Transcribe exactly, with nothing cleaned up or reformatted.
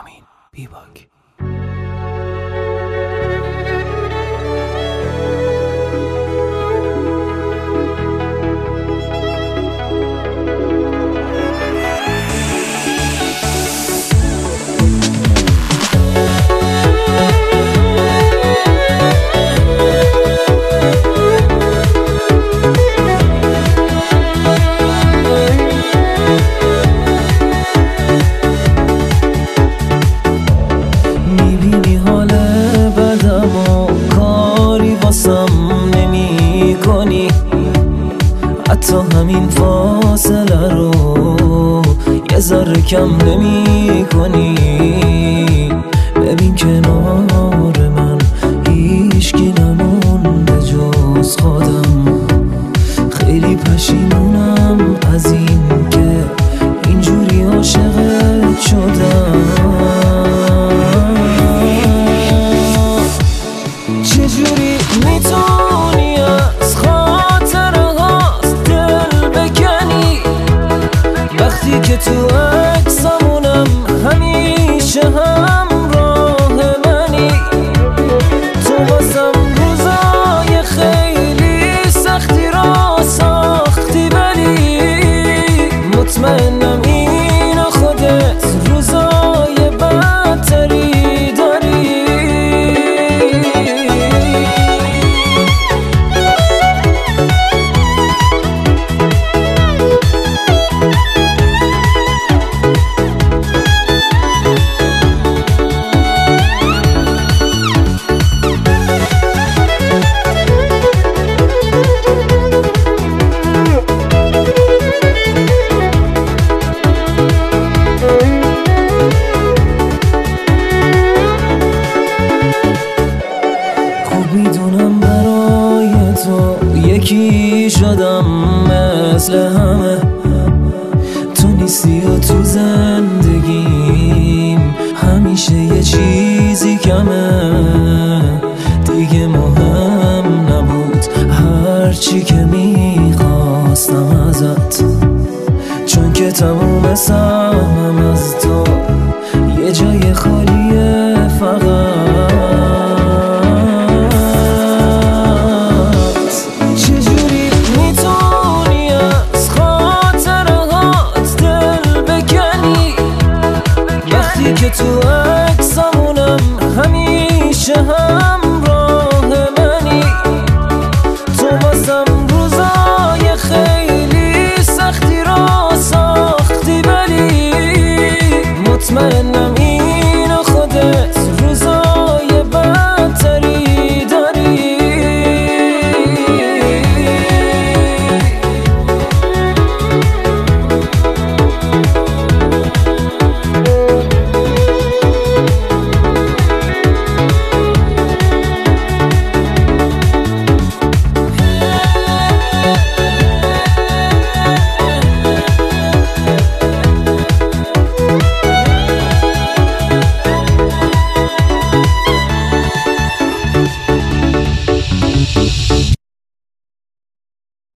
رامین بیباک. حتی همین فاصله رو یه ذره کم نمی کنی. ببین کنار من هیچکی نمونده جز خودم. خیلی پشیمونم از این که اینجوری عاشقت شدم. چجوری میتونی از وقتی که تو عکسمونم همیشه همراه منی؟ تو واسم روزای خیلی سختی را ساختی، ولی مطمئنم اینو خودت روزای بدتری داری. میدونم برای تو یکی شدم مثل همه. تو نیستی و تو زندگیم همیشه یه چیزی کمه. دیگه مهم نبود هرچی که میخواستم ازت، چون که تموم سهمم از تو یه جای خالیه فقط. که تو عکسمونم همیشه همراه منی؟ تو واسم روزای خیلی سختی را ساختی، ولی مطمئن